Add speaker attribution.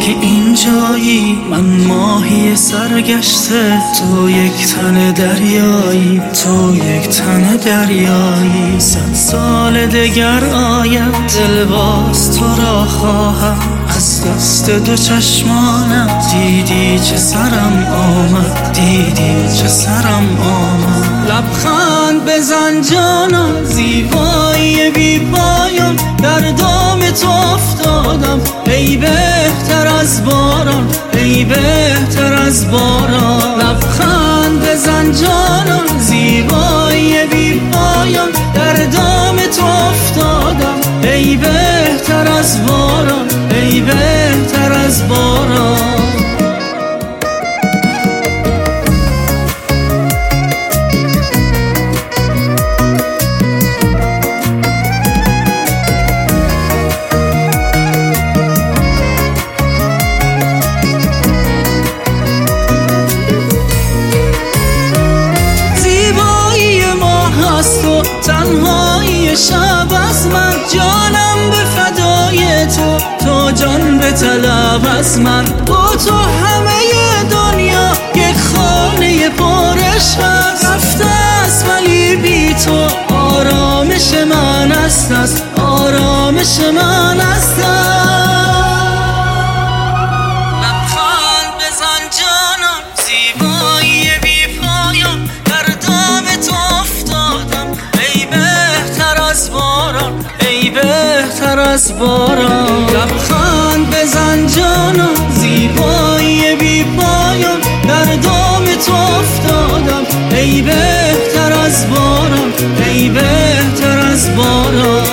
Speaker 1: که اینجایی من ماهی سرگشته، تو یک تن دریایی، تو یک تن دریایی. 100 سال دگر آیم دلواز تو را خواهم، از دست دو چشمانم دیدی چه سرم آمد، دیدی چه سرم آمد. لبخند بزن جانم، زیبایی بی پایان، در دام تو افتادم ای بهتر از باران، ای بهتر از باران. لبخند بزن جانم، زیبایی بی پایان، در دام تو افتادم ای بهتر از باران، ای بهتر از باران. تنهایی شب از من، جانم به فدای تو، تو جان به طلب از من. با تو همه دنیا یک خانه پرعشق رفته است، ولی بی تو آرامش من است، آرامش من است. لبخند بزن جانم، زیبایی بی پایان، در دام تو افتادم ای بهتر از باران، ای بهتر از باران. لبخند بزن جانم، زیبایی بی پایان، در دام تو افتادم ای بهتر از باران، ای بهتر از باران.